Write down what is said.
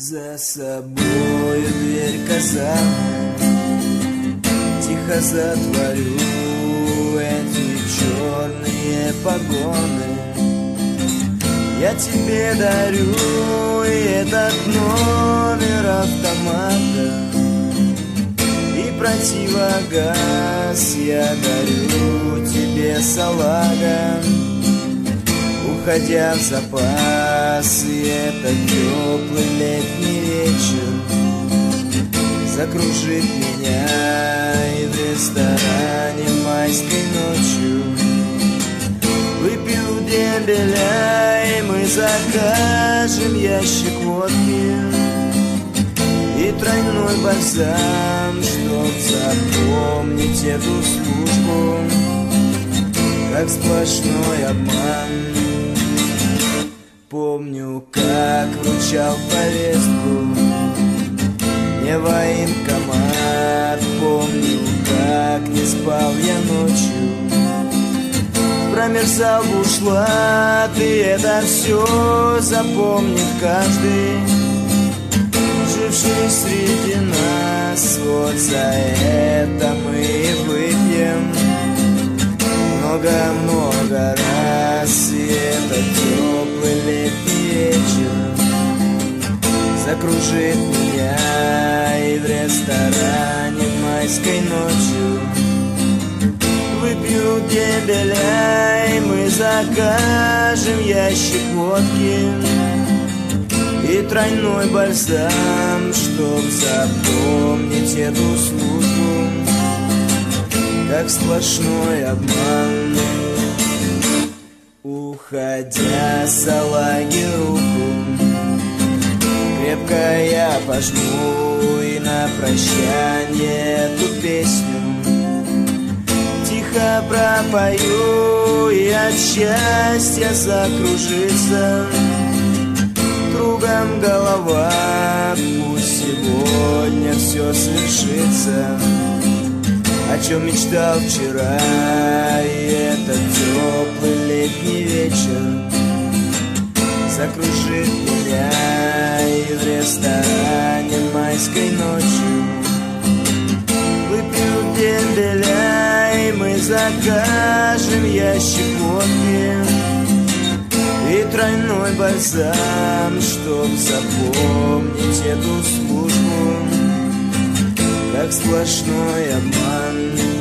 За собою дверь казармы тихо затворю, эти черные погоны я тебе дарю, и этот номер автомата, и противогаз я дарю тебе, салага. Уходя в запас, и этот теплый летний вечер закружит меня, и в ресторане майской ночью выпью дембеля, и мы закажем ящик водки и тройной бальзам, чтоб запомнить эту службу как сплошной обман. Помню, как вручал повестку мне военкомат, помню, как не спал я ночью, промерзал бушлат, и это все запомнит каждый, живший среди нас. Вот за это мы и выпьем много-много раз, и этот теплый летний вечер закружит меня, и в ресторане майской ночью выпью дембеля, и мы закажем ящик водки и тройной бальзам, чтоб запомнить эту службу как сплошной обман. Уходя, салаги, руку крепко я пожму, и на прощание эту песню тихо пропою, и от счастья закружится кругом голова. Пусть сегодня все свершится, о чем мечтал вчера, и этот теплый летний вечер закружит меня, и в ресторане майской ночью выпью дембеля, и мы закажем ящик водки и тройной бальзам, чтоб запомнить эту службу как сплошной обман.